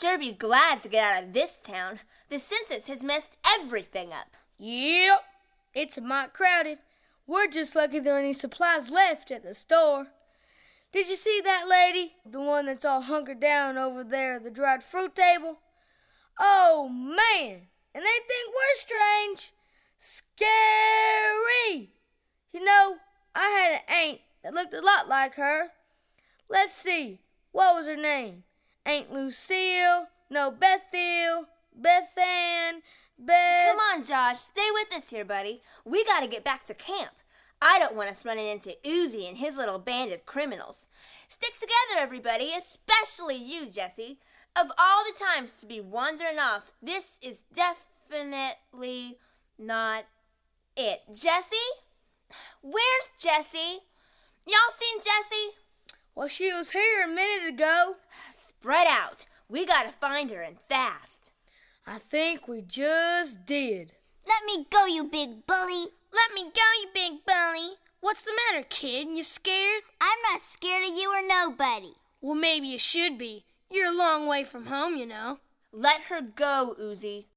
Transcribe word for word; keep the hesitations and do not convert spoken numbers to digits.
sure be glad to get out of this town. The census has messed everything up. Yep, it's a mite crowded. We're just lucky there are any supplies left at the store. Did you see that lady? The one that's all hunkered down over there at the dried fruit table? Oh, man! And they think we're strange. Scary! You know, I had an aunt that looked a lot like her. Let's see, what was her name? Aunt Lucille, no, Bethel, Bethann, Beth... Come on, Josh, stay with us here, buddy. We gotta get back to camp. I don't want us running into Uzi and his little band of criminals. Stick together, everybody, especially you, Jesse. Of all the times to be wandering off, this is definitely not it. Jesse? Where's Jesse? Y'all seen Jesse? Well, she was here a minute ago. Spread out. We gotta find her and fast. I think we just did. Let me go, you big bully. Let me go, you big bully. What's the matter, kid? You scared? I'm not scared of you or nobody. Well, maybe you should be. You're a long way from home, you know. Let her go, Uzi.